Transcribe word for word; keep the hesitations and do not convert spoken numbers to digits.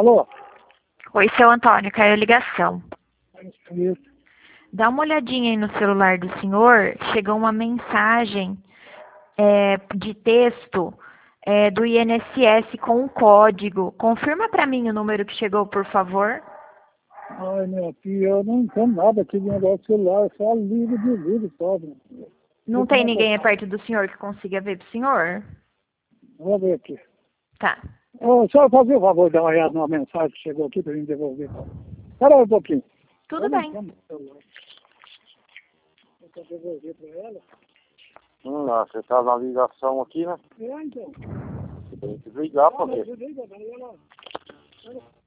Alô? Oi, seu Antônio, caiu a ligação. Isso. Dá uma olhadinha aí no celular do senhor, chegou uma mensagem é, de texto é, do I N S S com um código. Confirma para mim o número que chegou, por favor. Ai, minha filha, eu não entendo nada aqui de negócio de celular, é só livro de vídeo, só. Né? Não tem ninguém aí perto do senhor que consiga ver pro senhor? Vou ver aqui. Tá. Ô, só fazer o favor de dar uma olhada numa mensagem que chegou aqui para gente devolver. Espera aí um pouquinho. Tudo eu não bem. entendo o celular. Eu quero devolver para ela. Hum, não, você tá na ligação aqui, né? É, então. Você tem que ligar pra Ah, ver. mas liga, ela...